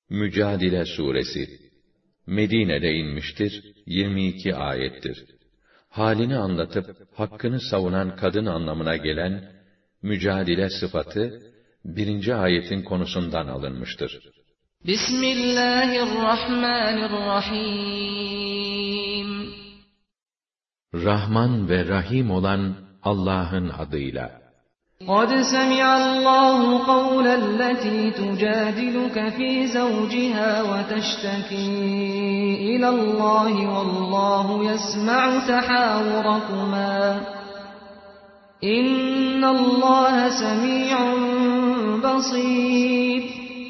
Mücadile Suresi Medine'de inmiştir, 22 ayettir. Halini anlatıp hakkını savunan kadın anlamına gelen mücadele sıfatı 1. ayetin konusundan alınmıştır. Bismillahirrahmanirrahim. Rahman ve Rahim olan Allah'ın adıyla. قَدْ سَمِعَ اللّٰهُ قَوْلَ الَّتِي تُجَادِلُكَ فِي زَوْجِهَا وَتَشْتَكِي إِلَى اللّٰهِ وَاللّٰهُ يَسْمَعُ تَحَاوُرَكُمَا إِنَّ اللّٰهَ سَمِيعٌ بَصِيرٌ.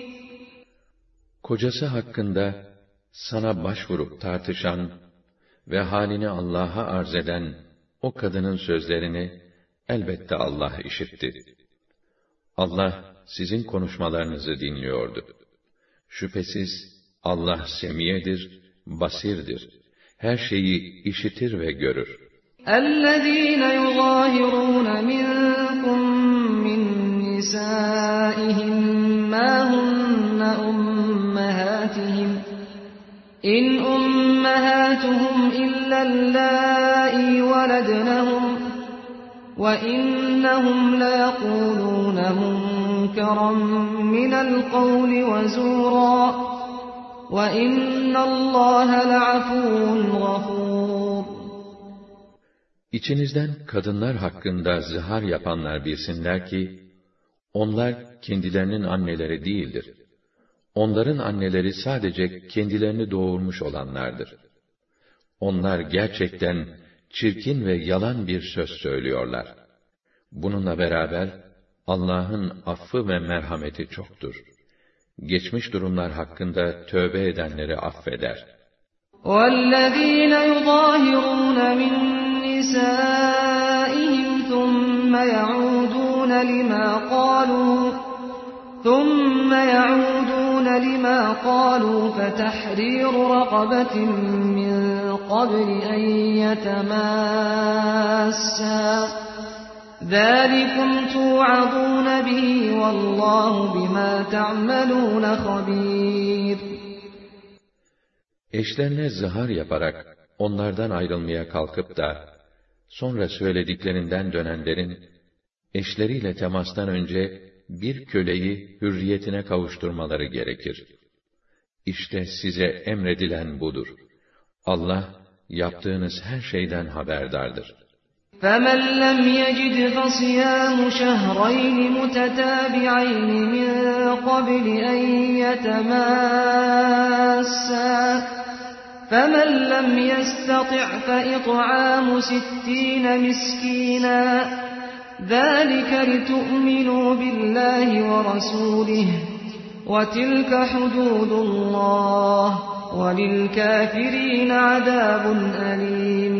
Kocası hakkında sana başvurup tartışan ve halini Allah'a arz eden o kadının sözlerini elbette Allah işitti. Allah sizin konuşmalarınızı dinliyordu. Şüphesiz Allah semiyedir, basirdir. Her şeyi işitir ve görür. اَلَّذ۪ينَ يُظَاهِرُونَ مِنْكُمْ مِنْ نِسَائِهِمْ مَا هُنَّ أُمَّهَاتِهِمْ اِنْ أُمَّهَاتُهُمْ اِلَّا اللَّائِي وَلَدْنَهُمْ وَإِنَّهُمْ لَيَقُولُونَ مُنْكَرًا مِنَ الْقَوْلِ وَزُورًا وَإِنَّ اللّٰهَ لَعَفُوٌّ غَفُورٌ. İçinizden kadınlar hakkında zihar yapanlar bilsinler ki, onlar kendilerinin anneleri değildir. Onların anneleri sadece kendilerini doğurmuş olanlardır. Onlar gerçekten çirkin ve yalan bir söz söylüyorlar. Bununla beraber Allah'ın affı ve merhameti çoktur. Geçmiş durumlar hakkında tövbe edenleri affeder. وَالَّذ۪ينَ يُظَاهِرُونَ مِنْ نِسَائِهِمْ ثُمَّ يَعُودُونَ لِمَا قَالُوا فَتَحْرِيرُ رَقَبَةٍ مِّن قَبْلِ أَن يَتَمَاسَّا ذَٰلِكُمْ تُوعَظُونَ بِهِ وَاللّٰهُ بِمَا تَعْمَلُونَ خَبِيرٌ. Eşlerine zihar yaparak onlardan ayrılmaya kalkıp da sonra söylediklerinden dönenlerin eşleriyle temastan önce bir köleyi hürriyetine kavuşturmaları gerekir. İşte size emredilen budur. Allah yaptığınız her şeyden haberdardır. فَمَنْ لَمْ يَجِدْ فَصِيَامُ شَهْرَيْنِ مُتَتَابِعَيْنِ مِنْ قَبْلِ أَنْ يَتَمَاسَّا فَمَنْ لَمْ يَسْتَطِعْ فَإِطْعَامُ 60 مِسْكِينًا ذَٰلِكَ لِتُؤْمِنُوا بِاللّٰهِ وَرَسُولِهِ وَتِلْكَ حُدُودُ اللّٰهِ وَلِلْكَافِرِينَ عَذَابٌ أَلِيمٌ.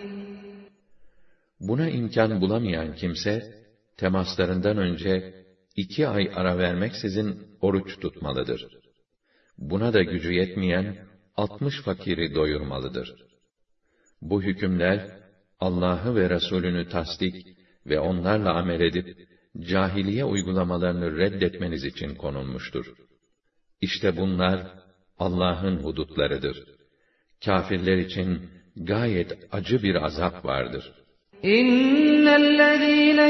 Buna imkan bulamayan kimse, temaslarından önce 2 ay ara vermeksizin oruç tutmalıdır. Buna da gücü yetmeyen 60 fakiri doyurmalıdır. Bu hükümler, Allah'ı ve Resulünü tasdik ve onlarla amel edip, cahiliye uygulamalarını reddetmeniz için konulmuştur. İşte bunlar, Allah'ın hudutlarıdır. Kâfirler için gayet acı bir azap vardır. İnnellezîne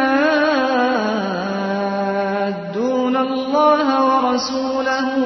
yuhaddûnallâhe ve rasûlehu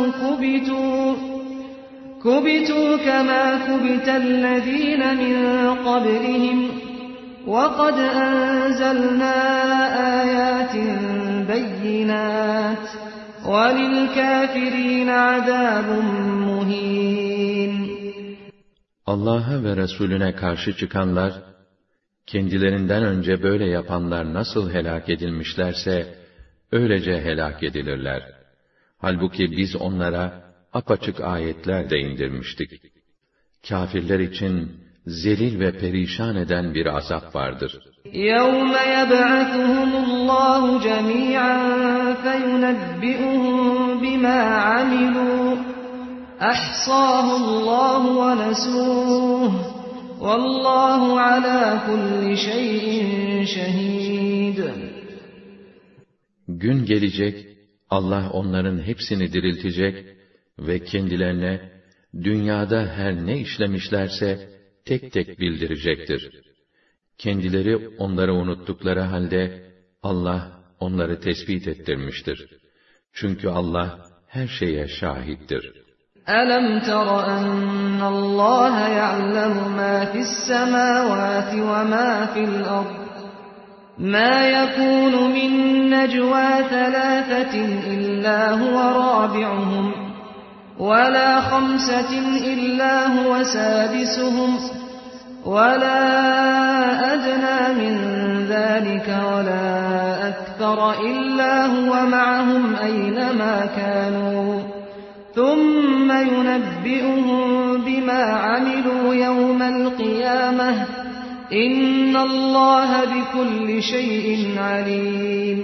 kubitû kemâ kubitellezîne min qablihim وَقَدْ أَنزَلْنَا آيَاتٍ بَيِّنَاتٍ وَلِلْكَافِرِينَ عَذَابٌ مُهِينٌ. Allah'a ve Resulüne karşı çıkanlar, kendilerinden önce böyle yapanlar nasıl helak edilmişlerse, öylece helak edilirler. Halbuki biz onlara apaçık ayetler de indirmiştik. Kâfirler için zelil ve perişan eden bir azap vardır. يَوْمَ يَبْعَثُهُمُ اللّٰهُ جَمِيعًا فَيُنَبِّئُهُم بِمَا عَمِلُوا أَحْصَاهُ اللّٰهُ وَنَسُوهُ وَاللّٰهُ عَلَى كُلِّ شَيْءٍ شَهِيدٌ. Gün gelecek, Allah onların hepsini diriltecek ve kendilerine dünyada her ne işlemişlerse tek tek bildirecektir. Kendileri onları unuttukları halde Allah onları tespit ettirmiştir. Çünkü Allah her şeye şahittir. أَلَمْ تَرَ أَنَّ اللّٰهَ يَعْلَمُ مَا فِي السَّمَاوَاتِ وَمَا فِي الْأَرْضِ مَا يَكُونُ مِن نَّجْوَى ثَلَاثَةٍ إِلَّا هُوَ رَابِعُهُمْ وَلَا خَمْسَةٍ إِلَّا هُوَ سَادِسُهُمْ وَلَا أَدْنَىٰ مِن ذَٰلِكَ وَلَا أَكْثَرَ إِلَّا هُوَ مَعَهُمْ أَيْنَمَا كَانُوا ثُمَّ يُنَبِّئُهُم بِمَا عَمِلُوا يَوْمَ الْقِيَامَةِ إِنَّ اللّٰهَ بِكُلِّ شَيْءٍ عَلِيمٌ.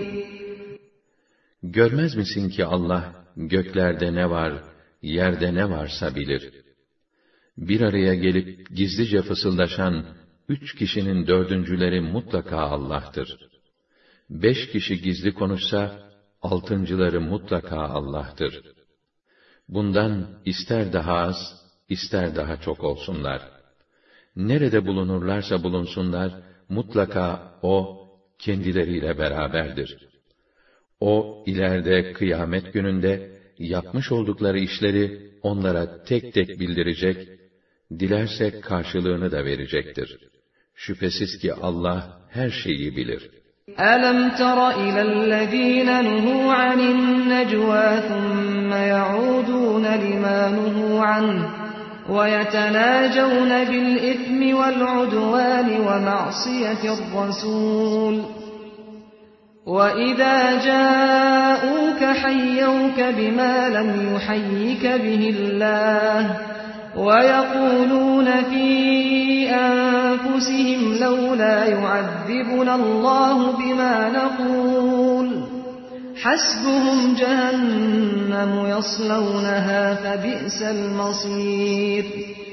Görmez misin ki Allah göklerde ne var, yerde ne varsa bilir. Bir araya gelip gizlice fısıldaşan 3 kişinin dördüncüleri mutlaka Allah'tır. 5 kişi gizli konuşsa, 6.'ları mutlaka Allah'tır. Bundan ister daha az, ister daha çok olsunlar. Nerede bulunurlarsa bulunsunlar, mutlaka O, kendileriyle beraberdir. O, ileride kıyamet gününde, yapmış oldukları işleri onlara tek tek bildirecek, dilerse karşılığını da verecektir. Şüphesiz ki Allah her şeyi bilir. أَلَمْ تَرَ إِلَى الَّذ۪ينَ نُهُوا عَنِ النَّجْوَى ثُمَّ يَعُودُونَ لِمَا نُهُوا عَنْهُ وَيَتَنَاجَوْنَ بِالْإِثْمِ وَالْعُدْوَانِ وَمَعْصِيَةِ الرَّسُولِ وَإِذَا جَاءُوكَ حَيَّوْكَ بِمَا لَمْ يُحَيِّكَ بِهِ اللَّهُ وَيَقُولُونَ فِي أَنفُسِهِمْ لَوْلَا يُعَذِّبُنَا اللَّهُ بِمَا نَقُولُ حَسْبُهُمْ جَهَنَّمُ يَصْلَوْنَهَا فَبِئْسَ الْمَصِيرُ.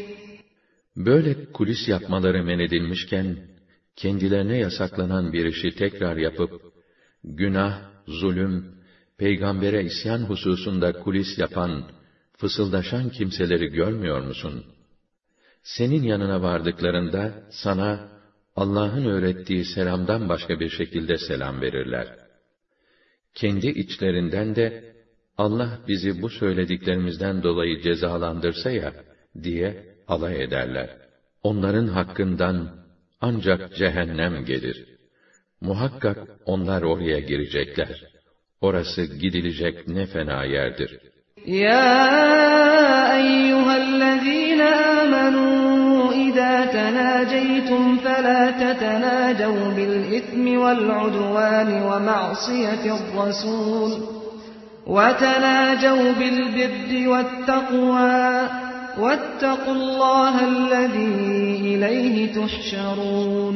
Böyle kulis yapmaları men edilmişken, kendilerine yasaklanan bir işi tekrar yapıp, günah, zulüm, peygambere isyan hususunda kulis yapan, fısıldaşan kimseleri görmüyor musun? Senin yanına vardıklarında sana Allah'ın öğrettiği selamdan başka bir şekilde selam verirler. Kendi içlerinden de Allah bizi bu söylediklerimizden dolayı cezalandırsa ya diye alay ederler. Onların hakkından ancak cehennem gelir. Muhakkak onlar oraya girecekler. Orası gidilecek ne fena yerdir. يَا أَيُّهَا الَّذ۪ينَ آمَنُوا إِذَا تَنَاجَيْتُمْ فَلَا تَتَنَاجَوْا بِالْإِثْمِ وَالْعُدْوَانِ وَمَعْصِيَةِ الرَّسُولِ وَتَنَاجَوْا بِالْبِرِّ وَالتَّقْوَى وَاتَّقُوا اللّٰهَ الَّذ۪ي إِلَيْهِ تُحْشَرُونَ.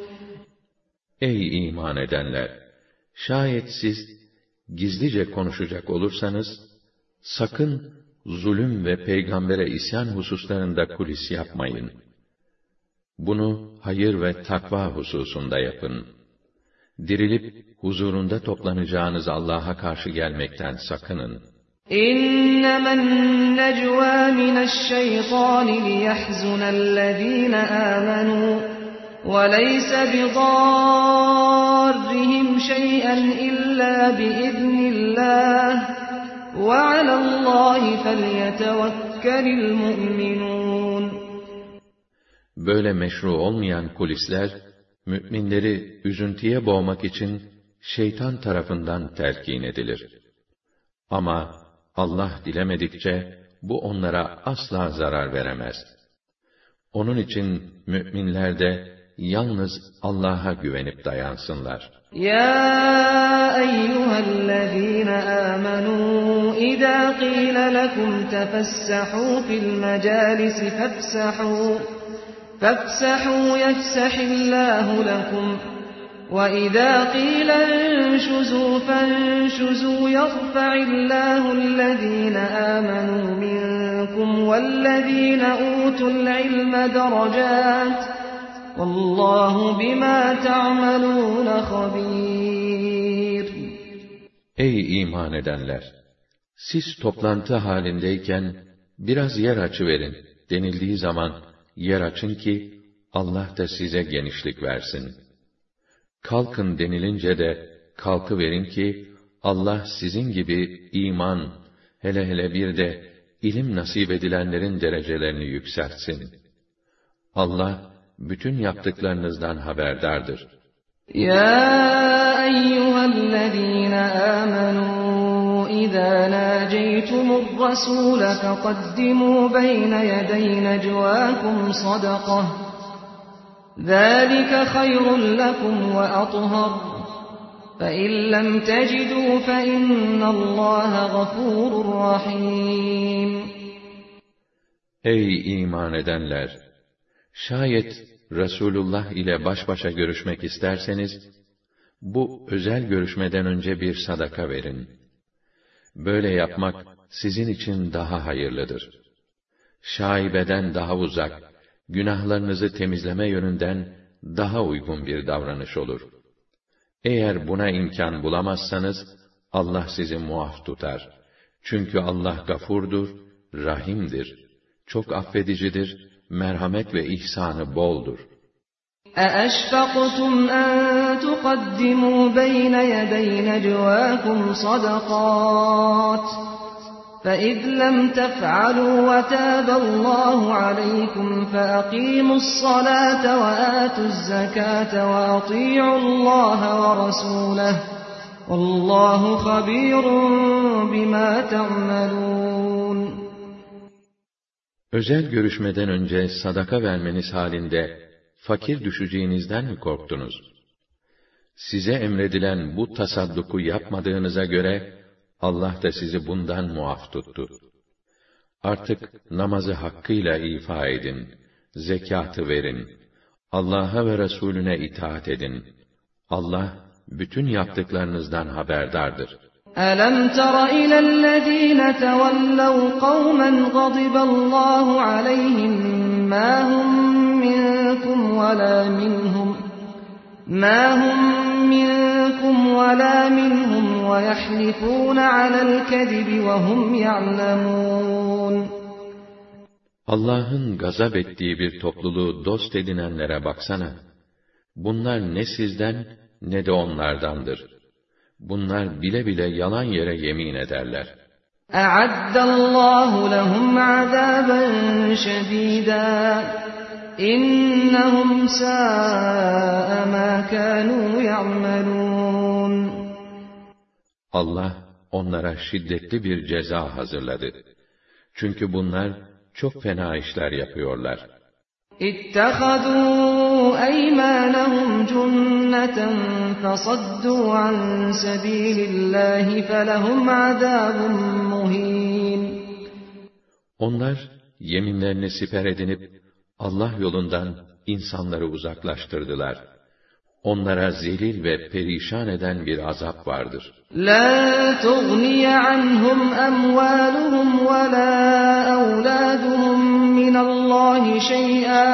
Ey iman edenler! Şayet siz gizlice konuşacak olursanız, sakın zulüm ve peygambere isyan hususlarında kulis yapmayın. Bunu hayır ve takva hususunda yapın. Dirilip huzurunda toplanacağınız Allah'a karşı gelmekten sakının. إِنَّمَا النَّجْوَى مِنَ الشَّيْطَانِ لِيَحْزُنَ الَّذ۪ينَ آمَنُوا وَلَيْسَ بِضَارِّهِمْ شَيْئًا إِلَّا بِإِذْنِ اللّٰهِ وَعَلَى اللّٰهِ فَلْيَتَوَكَّلِ الْمُؤْمِنُونَ. Böyle meşru olmayan kulisler, müminleri üzüntüye boğmak için şeytan tarafından telkin edilir. Ama Allah dilemedikçe bu onlara asla zarar veremez. Onun için müminler de yalnız Allah'a güvenip dayansınlar. يَا أَيُّهَا الَّذ۪ينَ آمَنُوا إِذَا قِيلَ لَكُمْ تَفَسَّحُوا فِي الْمَجَالِسِ فَافْسَحُوا يَفْسَحِ اللّٰهُ لَكُمْ وَإِذَا قِيلَ انشُزُوا فَانشُزُوا يَرْفَعِ اللّٰهُ الَّذ۪ينَ آمَنُوا مِنكُمْ وَالَّذ۪ينَ أُوتُوا الْعِلْمَ دَرَجَاتٍ وَاللّٰهُ بِمَا تَعْمَلُونَ خَب۪يرٌ. Ey iman edenler! Siz toplantı halindeyken biraz yer açıverin denildiği zaman yer açın ki Allah da size genişlik versin. Kalkın denilince de kalkıverin ki Allah sizin gibi iman, hele bir de ilim nasip edilenlerin derecelerini yükseltsin. Allah bütün yaptıklarınızdan haberdardır. Ya eyyühellezîne âmenû izâ nâceytumur-rasûle feqaddimû beyne yedey necvâkum sadakah. ذَٰلِكَ خَيْرٌ لَكُمْ وَأَطْهَرُ فَإِنْ لَمْ تَجِدُوا فَإِنَّ اللّٰهَ غَفُورٌ رَحِيمٌ. Ey iman edenler! Şayet Resulullah ile baş başa görüşmek isterseniz, bu özel görüşmeden önce bir sadaka verin. Böyle yapmak sizin için daha hayırlıdır. Şaibeden daha uzak, günahlarınızı temizleme yönünden daha uygun bir davranış olur. Eğer buna imkan bulamazsanız, Allah sizi muaf tutar. Çünkü Allah gafurdur, rahimdir. Çok affedicidir, merhamet ve ihsanı boldur. أَأَشْفَقْتُمْ أَن تُقَدِّمُوا بَيْنَ يَدَيْ نَجْوَاكُمْ صَدَقَاتٍ فَإِذْ لَمْ تَفْعَلُوا وَتَابَ اللّٰهُ عَلَيْكُمْ فَأَقِيمُوا الصَّلَاةَ وَآتُوا الزَّكَاةَ وَأَطِيعُوا اللّٰهَ وَرَسُولَهُ وَاللّٰهُ خَبِيرٌ بِمَا تَعْمَلُونَ. Özel görüşmeden önce sadaka vermeniz halinde fakir düşeceğinizden mi korktunuz? Size emredilen bu tasadduku yapmadığınıza göre Allah da sizi bundan muaf tuttu. Artık namazı hakkıyla ifa edin, zekatı verin, Allah'a ve Resulüne itaat edin. Allah bütün yaptıklarınızdan haberdardır. أَلَمْ تَرَ إِلَى الَّذ۪ينَ تَوَلَّوْا قَوْمًا غَضِبَ اللّٰهُ عَلَيْهِمْ مَا هُمْ مِنْكُمْ وَلَا مِنْهُمْ وَيَحْلِفُونَ عَلَى الْكَذِبِ وَهُمْ يَعْلَمُونَ. Allah'ın gazap ettiği bir topluluğu dost edinenlere baksana. Bunlar ne sizden ne de onlardandır. Bunlar bile bile yalan yere yemin ederler. أَعَدَّ اللّٰهُ لَهُمْ عَذَابًا شَد۪يدًا إِنَّهُمْ سَاءَ مَا كَانُوا يَعْمَلُونَ. Allah onlara şiddetli bir ceza hazırladı. Çünkü bunlar çok fena işler yapıyorlar. اتَّخَذُوا أَيْمَانَهُمْ جُنَّةً فَصَدُّوا عَنْ سَب۪يلِ اللّٰهِ فَلَهُمْ عَذَابٌ مُهِينٌ. Onlar yeminlerini siper edinip Allah yolundan insanları uzaklaştırdılar. Onlara zelil ve perişan eden bir azap vardır. لَا تُغْنِيَ عَنْهُمْ أَمْوَالُهُمْ وَلَا أَوْلَادُهُمْ مِنَ اللّٰهِ شَيْئًا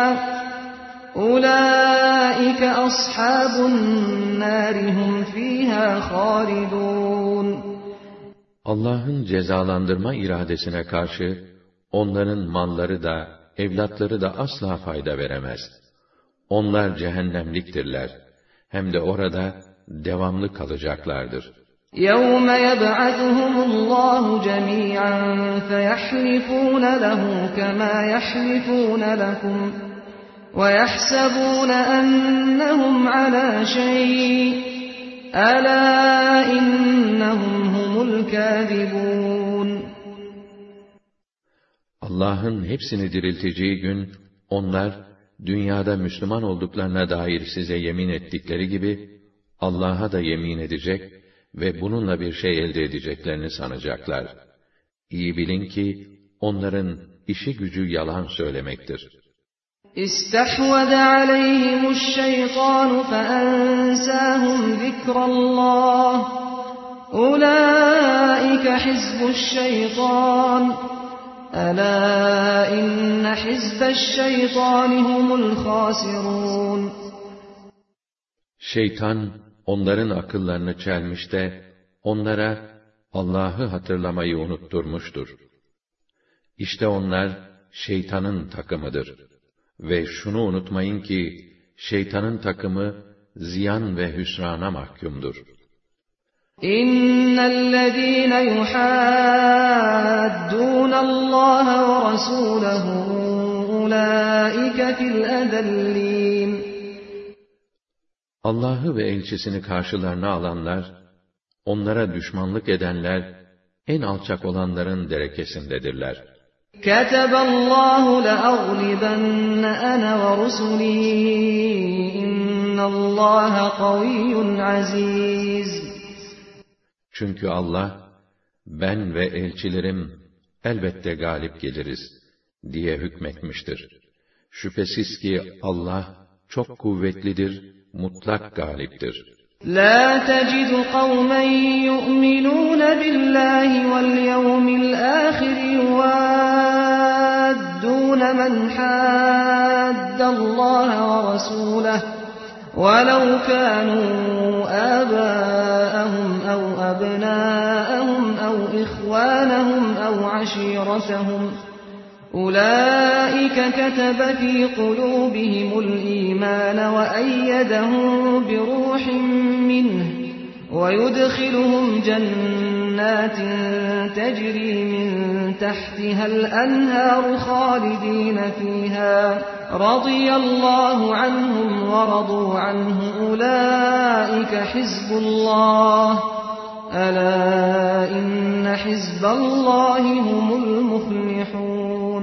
أُولَٰئِكَ أَصْحَابُ النَّارِ هُمْ فِيهَا خَالِدُونَ. Allah'ın cezalandırma iradesine karşı onların malları da evlatları da asla fayda veremez. Onlar cehennemliktirler. Hem de orada devamlı kalacaklardır. يَوْمَ يَبْعَثُهُمُ اللّٰهُ جَمِيعًا فَيَحْلِفُونَ لَهُ كَمَا يَحْلِفُونَ لَكُمْ وَيَحْسَبُونَ أَنَّهُمْ عَلَى شَيْءٍ أَلَا إِنَّهُمْ هُمُ الْكَاذِبُونَ. Allah'ın hepsini dirilteceği gün onlar dünyada Müslüman olduklarına dair size yemin ettikleri gibi Allah'a da yemin edecek ve bununla bir şey elde edeceklerini sanacaklar. İyi bilin ki onların işi gücü yalan söylemektir. İstehvede aleyhimu'ş-şeytanu feensâhum zikrallah. Ulaike hizbu'ş-şeytan. Elâ inne hizbeş-şeytani humul khâsirûn. Şeytan onların akıllarını çelmiş de onlara Allah'ı hatırlamayı unutturmuştur. İşte onlar şeytanın takımıdır. Ve şunu unutmayın ki, şeytanın takımı, ziyan ve hüsrana mahkumdur. İnnellezîne yuhaddûnallâhe ve rasûlehu ulâike fil ezellîn. Allah'ı ve elçisini karşılarına alanlar, onlara düşmanlık edenler, en alçak olanların derekesindedirler. Kâteballâhu le'aglibenne ene ve rusulî, innallâhe kaviyyun azîz. Çünkü Allah, ben ve elçilerim elbette galip geliriz diye hükmetmiştir. Şüphesiz ki Allah çok kuvvetlidir, mutlak galiptir. La tecidu kavmen yu'minûne billahi vel yevmil âhir yuvaddûne men haddallâhe ve rasûleh وَلَوْ كَانُوا آبَاءَهُمْ أَوْ أَبْنَاءَهُمْ أَوْ إِخْوَانَهُمْ أَوْ عَشِيرَتَهُمْ أُولَئِكَ كَتَبَ فِي قُلُوبِهِمُ الْإِيمَانَ وَأَيَّدَهُم بِرُوحٍ مِّنْهُ وَيُدْخِلُهُمْ جَنَّاتٍ تَجْرِي مِن تَحْتِهَا الْأَنْهَارُ خَالِدِينَ فِيهَا رَضِيَ اللَّهُ عَنْهُمْ وَرَضُوا عَنْهُ أُولَئِكَ حِزْبُ اللَّهِ أَلَا إِنَّ حِزْبَ اللَّهِ هُمُ الْمُفْلِحُونَ.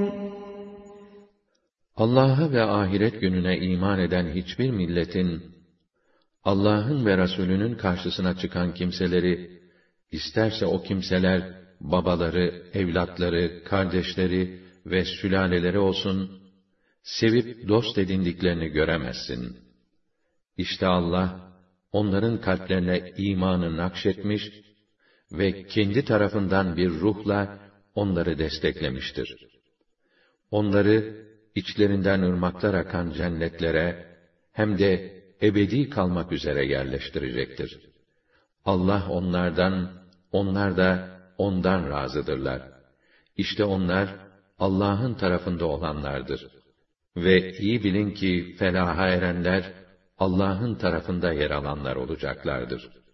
Allah'a ve ahiret gününe iman eden hiçbir milletin, Allah'ın ve Resulünün karşısına çıkan kimseleri, isterse o kimseler, babaları, evlatları, kardeşleri ve sülaleleri olsun, sevip dost edindiklerini göremezsin. İşte Allah, onların kalplerine imanı nakşetmiş ve kendi tarafından bir ruhla onları desteklemiştir. Onları, içlerinden ırmaklar akan cennetlere, hem de ebedi kalmak üzere yerleştirecektir. Allah onlardan, onlar da ondan razıdırlar. İşte onlar, Allah'ın tarafında olanlardır. Ve iyi bilin ki felaha erenler, Allah'ın tarafında yer alanlar olacaklardır.